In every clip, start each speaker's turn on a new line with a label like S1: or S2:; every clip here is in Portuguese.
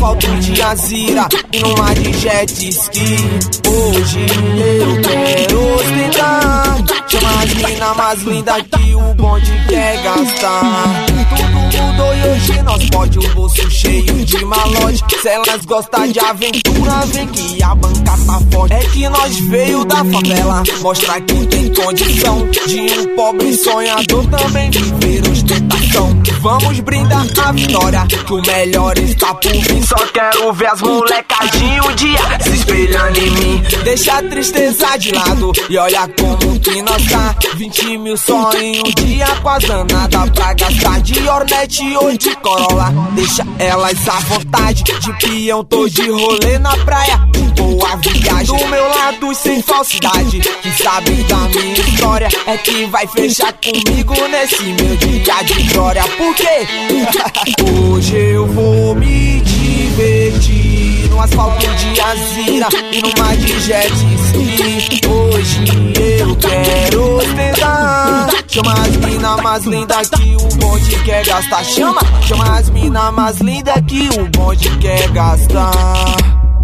S1: asfalto de azira e numa de jet ski. Hoje eu quero ostentar, chama as mina mais linda que o bonde quer gastar. Tudo mudou e hoje nós pode o bolso cheio de malote. Se elas gostam de aventura, vem que a banca tá forte. É que nós veio da favela mostrar que tem condição de um pobre sonhador também viver ostentação. Vamos brindar a vitória, que o melhor está por vir. Só quero ver as molecadinhas um dia se espelhando em mim. Deixa a tristeza de lado e olha como que nós tá. 20 mil só em um dia, quase nada pra gastar. De Hornet ou de Corolla, deixa elas à vontade. De peão tô de rolê na praia, boa viagem. Do meu lado sem falsidade, que sabe da minha história, é que vai fechar comigo nesse meu dia de glória. Por quê? Hoje eu vou me divertir no asfalto de azira e numa de jet ski. Hoje eu quero ostentar, chama as mina mais linda que o bonde quer gastar. Chama as mina mais linda que o bonde quer gastar.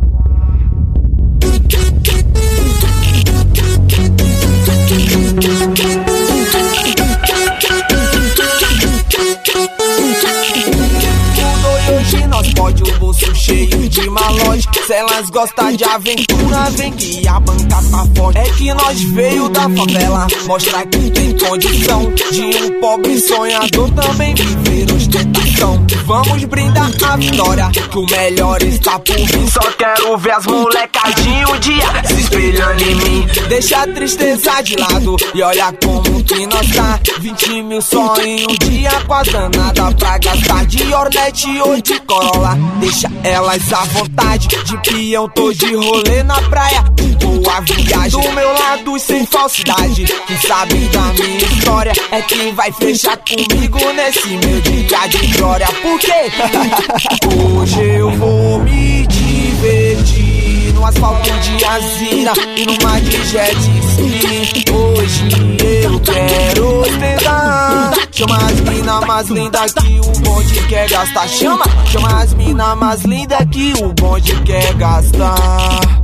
S1: Hoje nós pode o bolso cheio de malote. Se elas gostam de aventura, vem que a banca tá forte. É que nós veio da favela mostrar que tem condição de um pobre sonhador também viver ostentação. Vamos brindar a vitória, que o melhor está por vir. Só quero ver as molecadinhas um dia se espelhando em mim. Deixa a tristeza de lado e olha como que nós tá. 20 mil só em um dia, quase nada pra gastar. De Hornet ou de Corolla, deixa elas à vontade. De peão tô de rolê na praia, boa viagem. Do meu lado sem falsidade, que sabe da minha história, é quem vai fechar comigo nesse meu dia de glória. Por quê? Hoje eu vou me divertir no asfalto de azira e numa de jet ski. Hoje eu quero ostentar, chama as mina mais linda que o bonde quer gastar. Chama as mina mais linda que o bonde quer gastar.